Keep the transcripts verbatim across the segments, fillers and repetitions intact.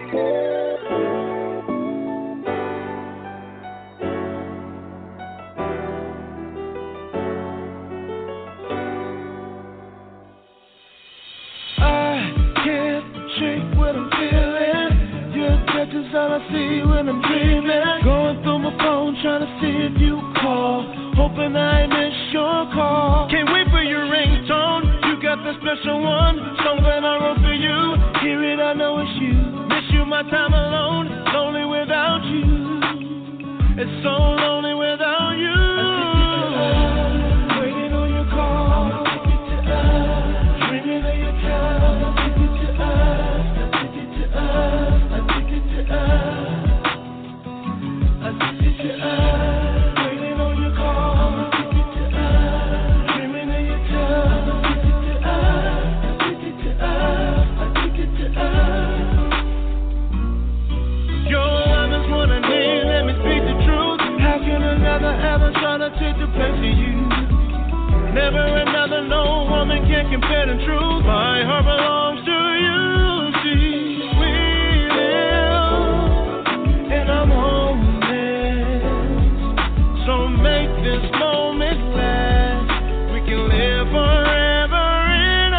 Is all I see when I'm dreaming. Going through my phone trying to see if you call, hoping I miss your call. Can't wait for your ringtone. You got the special one, song that I wrote for you. Hear it, I know it's you. Miss you, my time alone, lonely without you. It's so lonely without you. Addicted to us, waiting on your call. I'm addicted to us, dreaming of your time. I'm addicted to us, addicted to us. Addicted to us, waiting on your call. I'm addicted to us, dreaming of your time. I'm addicted to us, addicted to us, addicted to us. Your love is what I need, let me speak the truth. How can another ever try to take the place of you? Never another, no woman can compare the truth. My heart belongs to you, see. I'm homeless, so make this moment last. We can live forever in a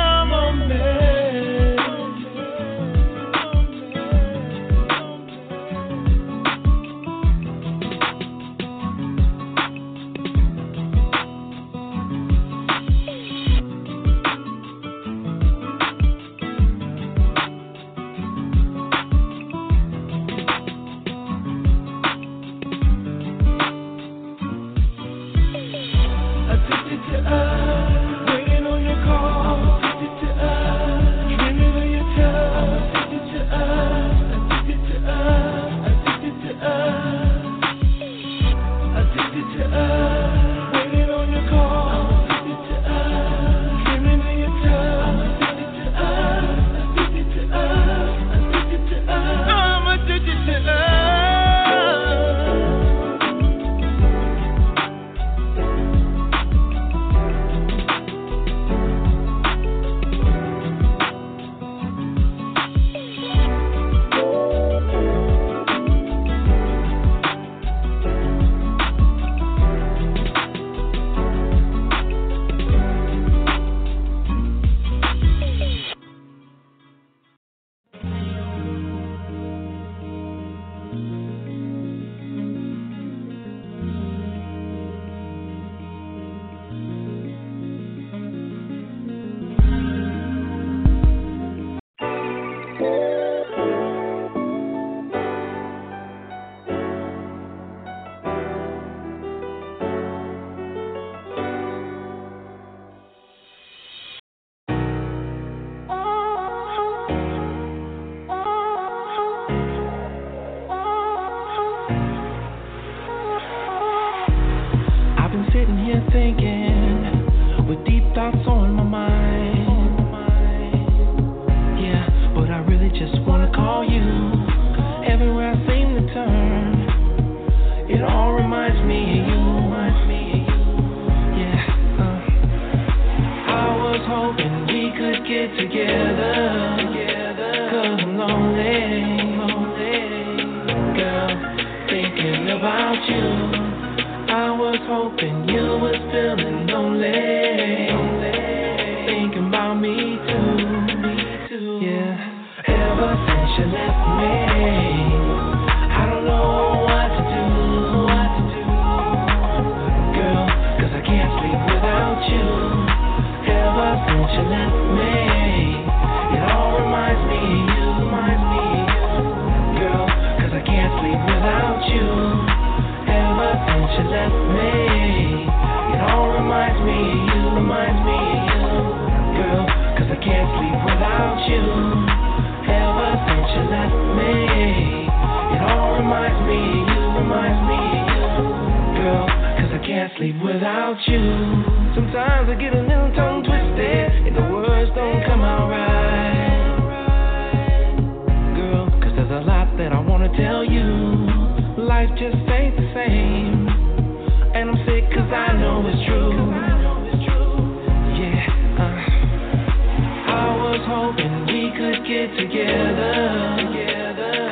hoping we could get together, together.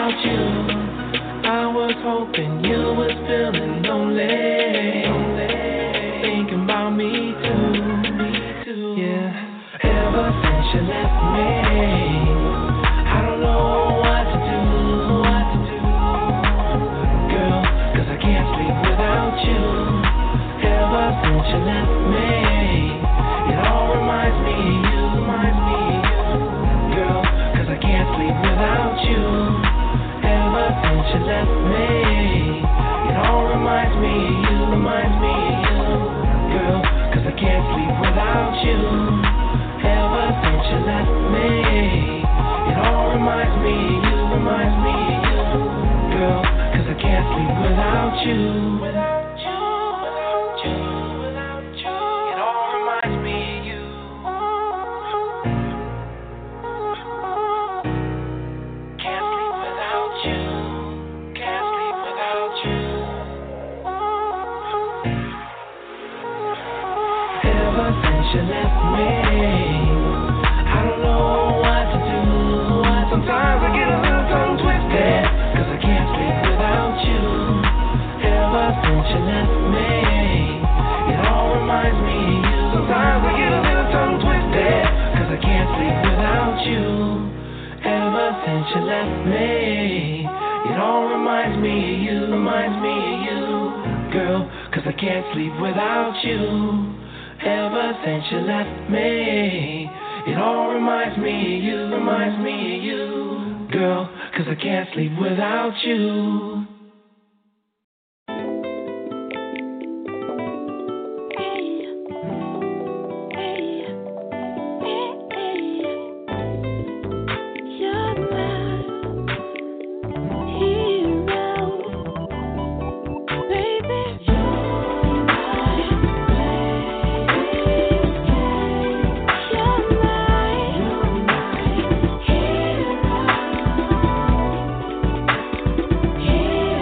without you. I was hoping you was feeling lonely, thinking about me too, me too. Yeah, ever since you left me, I don't know what to do, what to do, girl, 'cause I can't sleep without you. Ever since you left me, it all reminds me of you, reminds me of you, girl, 'cause I can't sleep without you. Ever since you left me, it all reminds me of you, reminds me of you, girl, 'cause I can't sleep without you. Ever since you left me, it all reminds me of you, reminds me of you, girl, 'cause I can't sleep without you. Without you, without you, without you, it all reminds me of you. Can't sleep without you. Can't sleep without you. Ever since you left me, I don't know what to do. Sometimes I get a little tongue twisted, 'cause I can't sleep without you. Ever since you left me, it all reminds me of you. Sometimes I get a little tongue twisted, 'cause I can't sleep without you. Ever since you left me, it all reminds me of you, reminds me of you, girl, 'cause I can't sleep without you. Ever since you left me, it all reminds me of you, reminds me of you, girl, 'cause I can't sleep without you. Here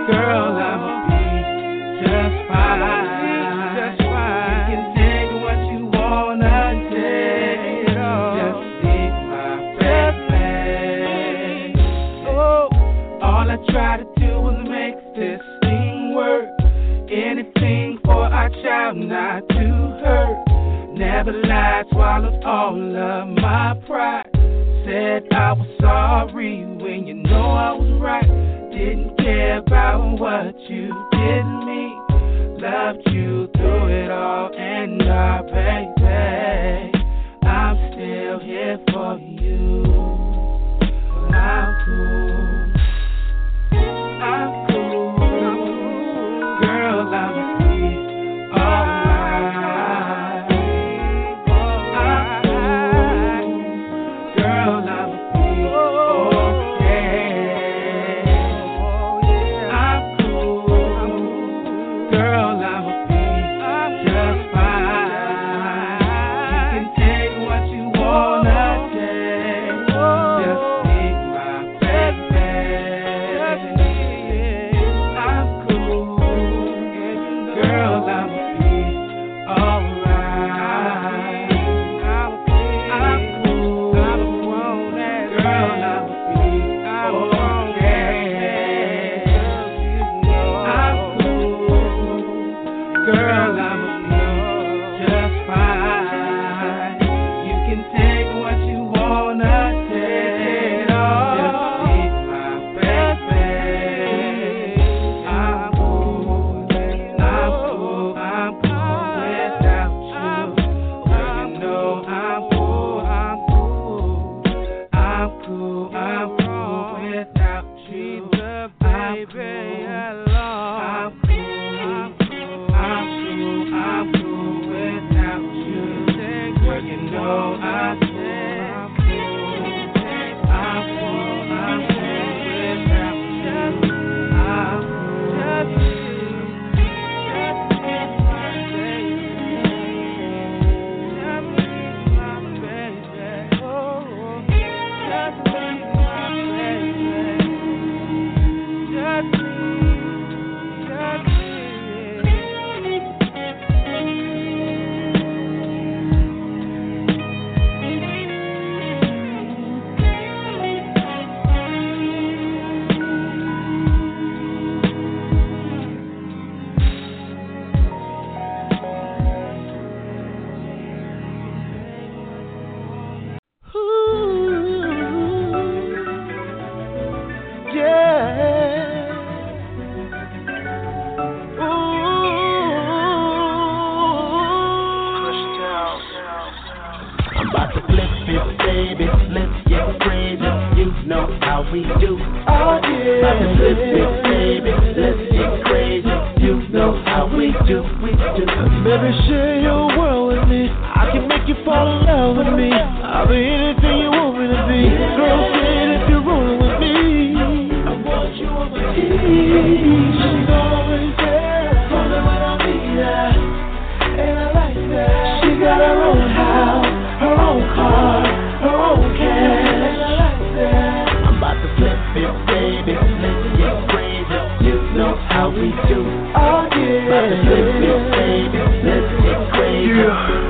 Girl, I'ma be just fine. Just fine. You can take what you wanna take. Just take my baby. Oh, all I try to do is make this thing work. Anything for our child not to hurt. Never lied, swallowed all of my pride. Said I was sorry when you know I was right. Didn't care about what you did to me. Loved you through it all, and our baby, I'm still here for you. I'm cool. I'm cool. Girl, I'm free. Alright. I'm cool. Girl, I'm free. Okay. I'm cool. Girl, I'm free. Just fine. You can take what you wanna take. Just take my baby. I'm cool. Girl, I'm free. Alright. I'm cool. I'm grown as girl, I'm free. I'm okay. I'm cool. Girl, I'm free. Just fine. You can take what you wanna take. Just take my baby. I'm cool. I'm cool. I'm cool without you. Girl, you know I'm cool. I'm cool. I'm cool. I'm cool without you. I'm cool. I'm cool. I'm cool. I'm cool without you. Girl, you know I'm cool. I'm cool. I'm cool without you. I'm I'm about to flip it, baby. Let's get crazy. You know how we do. Oh yeah. About to flip it, baby. Let's get crazy. You know how we do. We do. Baby, share your world with me. I can make you fall in love with me. I'll be anything you want me to be. Girl, say it if you're rolling with me. I want you on my team. She's always there for me when I need her, and I like that. She got her own house, her own car, her own cash, and I like that. I'm about to flip it, baby. Let's get crazy. You know how we do. Oh yeah. About to flip it, baby. Let's get crazy. Yeah.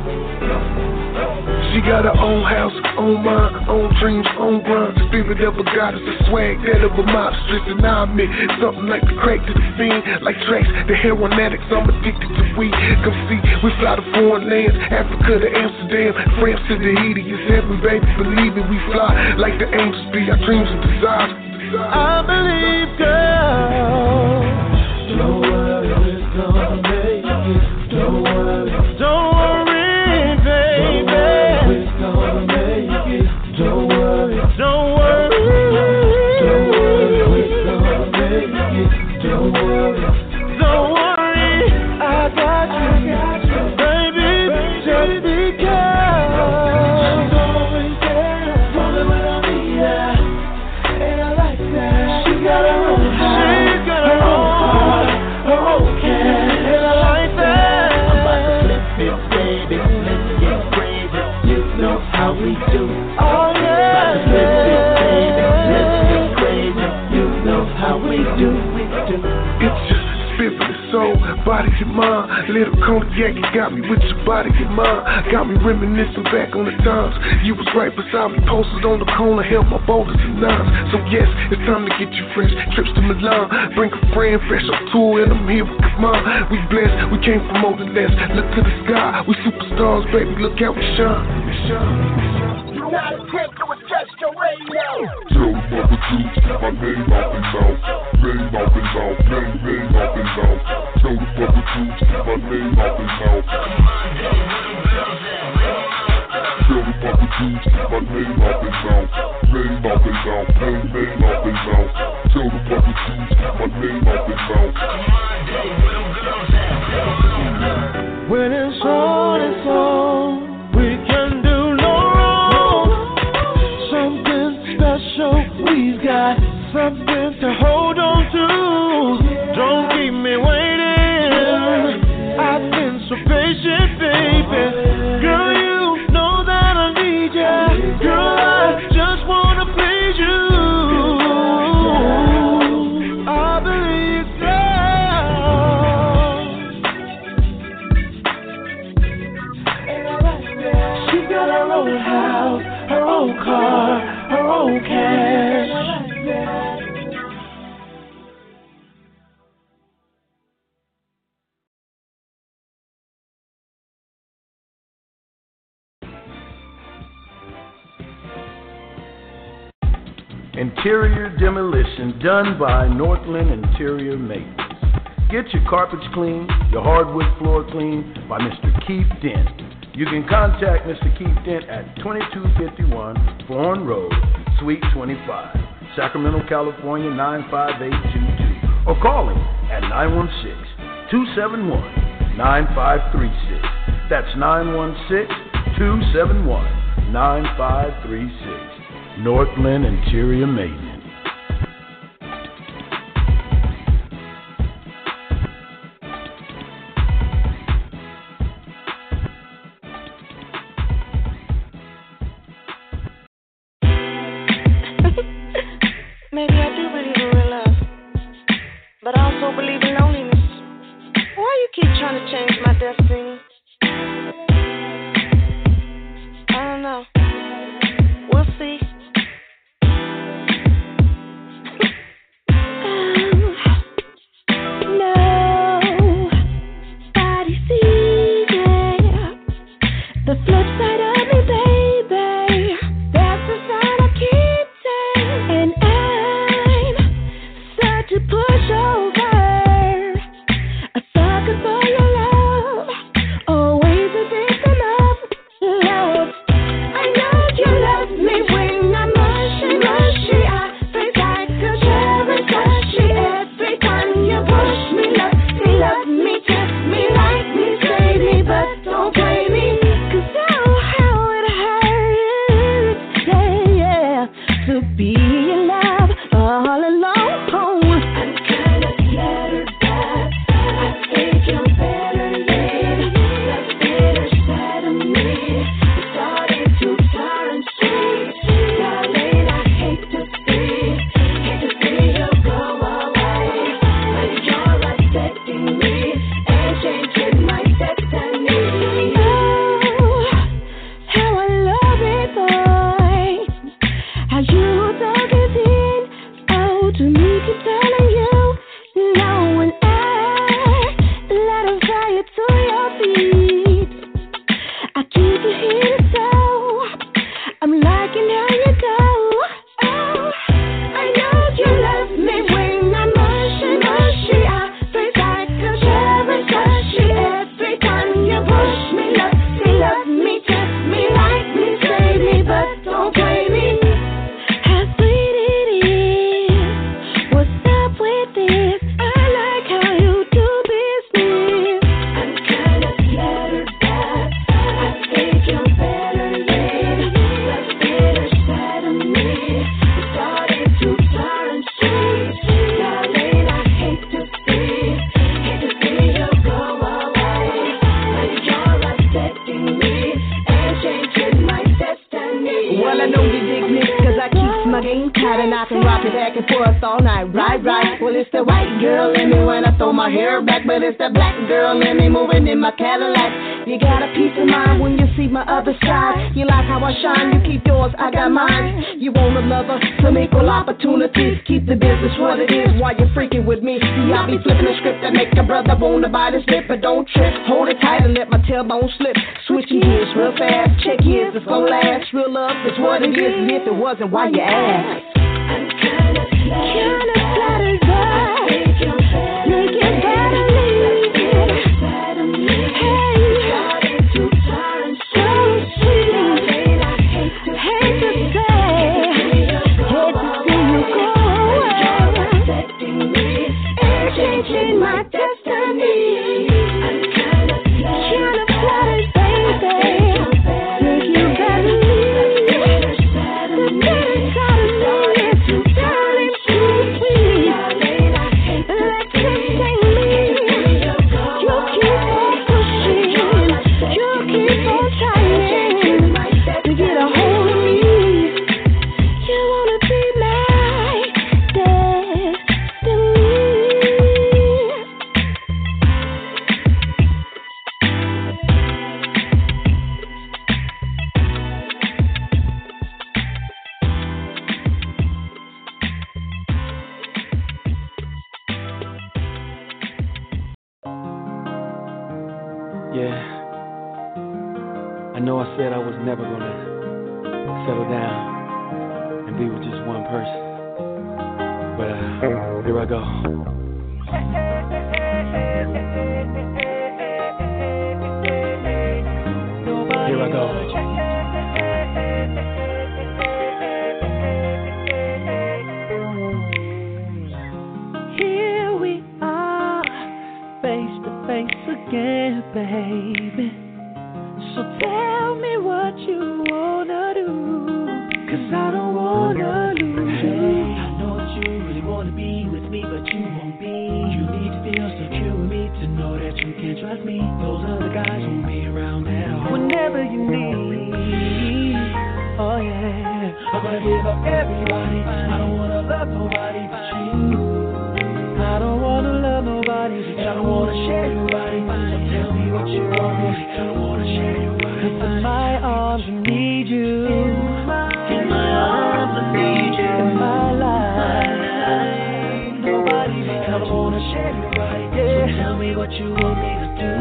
She got her own house, own mind, own dreams, own grind. Spirit of a goddess, a swag that of a mobstress. And I admit, something like the crack to the fiend, like tracks, the heroin addicts, I'm addicted to weed. Come see, we fly to foreign lands, Africa to Amsterdam, France to the Haiti. It's heaven, baby, believe it, we fly like the angels be. Our dreams and desires. I believe, girl. Don't worry, we're gonna make it. Don't worry, don't worry, baby. We're gonna make it. Don't worry, don't worry. Don't worry, we're gonna make it. Don't worry, don't worry. I got you, baby. Just because she's always there for me when I need her, and I like that. She got her own house, she got her own car, her own cash, and I like that. I'm about to flip it, baby. Let's get crazy. You know how we do. Oh yeah. About to flip it, baby. Let's get crazy. You know how we do. We do. whole body and mind. Little cognac, you got me with your body and mind. Got me reminiscing back on the times you was right beside me, posted on the corner, held my boulders and nines. So yes, it's time to get you fresh. Trips to Milan, bring a friend, fresh up tour, and I'm here with mine. We blessed, we came from more than less. Look to the sky, we superstars, baby. Look out, we shine. We shine. You not attempt to adjust your radio. Tell the mother truth, my name out and out, name out and out, name, name out and out. Tell the mother truth, my name out and out. Tell the mother truth, my name out and out, name out and out, name, name out and out. Tell the mother truth, my name out and out. When it's on, it's on, we can do no wrong. Something special, we've got something to hold on to. Don't keep me waiting, I've been so patient, baby. Girl, you know that I need you. Girl, I just wanna please you. I believe so. She got her own house, her own car, her own cash. Interior demolition done by Northland Interior Maintenance. Get your carpets clean, your hardwood floor clean by Mister Keith Dent. You can contact Mister Keith Dent at twenty-two fifty-one Thorn Road, Suite twenty-five, Sacramento, California nine five eight two two, or call him at nine one six, two seven one, nine five three six. That's nine one six, two seven one, nine five three six. Northland Interior Maintenance. Maybe I do believe in real love, but I also believe in loneliness. Why you keep trying to change my destiny? I don't know. We'll see. The flip side of me, baby, that's the side I keep saying. And I'm such a pushover, a sucker for your love, always a victim of love. I know you love me when I'm mushy, mushy. I think I could cherish mushy every time you push me, love me, love me, kiss me, like me, say me, but don't play me. To be in love all alone. I'm kinda scattered back. I think you're better yet. The bitter side of me is starting to turn sweet. Darling, I hate to see, hate to see you go away. But you're upsetting me and changing my destiny. Oh, how I love it, boy. How you dug it in, oh, to me, keep telling you no, when I let her fire to your feet. I keep you here, so I'm liking how you go. Oh, I know you love me when I'm mushy, mushy. I think I could cherish mushy every time you push me, love me, love me, kiss me, like me, say me, but don't play me. Well, I know you dig me, cause I keep my game tight and I can rock it back and forth all night. Right, right. Well, it's the white girl in me when I throw my hair back, but it's the black girl in me moving in my Cadillac. You got a peace of mind when you see my other side. You like how I shine, you keep yours, I got mine. You want a lover, some equal opportunities. Keep the business what it is while you're freaking with me. See, I'll be flipping the script that make a brother wanna bite his lip, but don't trip. Hold it tight and let my tailbone slip. Switching gears real fast, check years, it's gonna last. Real love is what it is, and if it wasn't, why you ask? I'm kinda flattered, kinda flattered by make you better, make you better leave it, better leave it. Hey, got it too tired, so sweet. I hate to, hate to say, hate to see you go away, affecting me, and changing my destiny. I'm kinda flattered, kinda flattered, baby. Make you better leave it, the better side of me is too darling, too sweet. Let's take me. You keep on pushing, you keep on trying to get a hold of me. You wanna be my destiny. Yeah, I know I said I was never gonna settle down and be with just one person, but uh, here I go. Here I go. Here we are, face to face again, baby. So tell me what you wanna do, 'cause I don't wanna lose. Hey, I know that you really wanna be with me, but you won't be. You need to feel secure with me to know that you can trust me. Those other guys won't be around at all. Whenever you need, oh yeah. I'm gonna give up everybody. I don't wanna love nobody but you. I don't wanna love nobody, and I don't wanna share your body. So tell me what you want me. I don't wanna share your body. 'Cause in my arms I need you. In my arms I need you. In my life, nobody but I don't wanna share your body. Yeah. So tell me what you want me to do.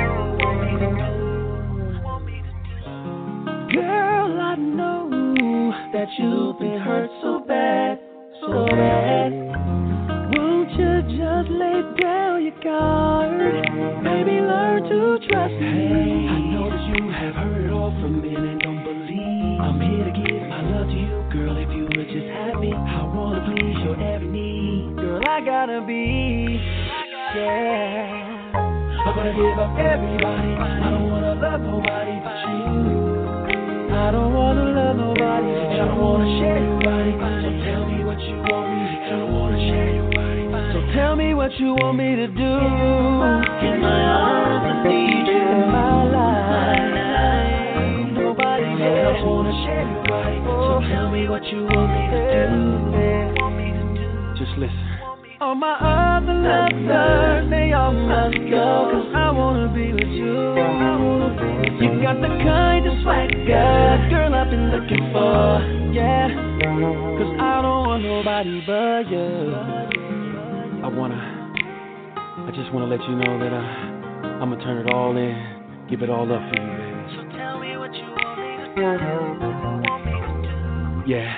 Girl, I know that you've been hurt so bad, so bad. Won't you just lay down your guard? Maybe learn to trust me. Hey, I know that you have heard it all from men and don't believe. I'm here to give my love to you, girl. If you would just have me, I wanna please your every need. Girl, I gotta be, yeah. I'm gonna give up everybody. I don't wanna love nobody but you. I don't wanna love nobody, and I don't wanna share your body. So tell me what you want me. I don't wanna share your body. So tell me what you want me to do. In my arms I need you. In my life, nobody else. I don't wanna share your body. So tell me what you want me to do. Just listen. All my other lovers, they all must go, 'cause I wanna be with you. I wanna be with you. You got the kind of swagger, girl, I've been looking for, yeah. 'Cause I don't want nobody but you. I wanna, I just wanna let you know that I, I'ma turn it all in, give it all up for you, baby. So tell me what you want me to do. Want me to do. Yeah.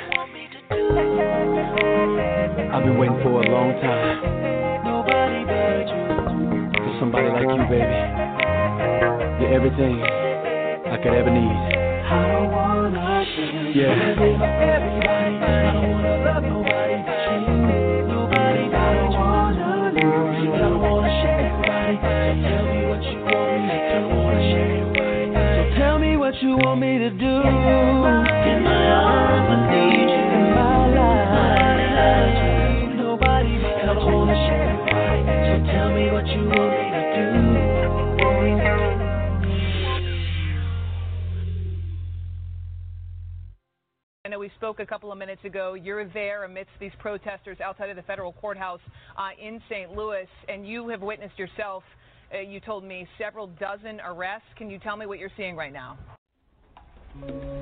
I've been waiting for a long time. Nobody but you. For somebody like you, baby. You're everything I could ever need. I don't wanna yeah. everybody. I don't wanna love nobody but you. Nobody but I don't wanna lose. I don't wanna share your body. So tell me what you want me. I don't wanna share your body. So tell me what you want me to do. In my arms I need you. In my life, nobody but I don't wanna share your body. So tell me what you want me to do. And then we spoke a couple of minutes ago. You're there amidst these protesters outside of the federal courthouse uh, in Saint Louis, and you have witnessed yourself, uh, you told me, several dozen arrests. Can you tell me what you're seeing right now?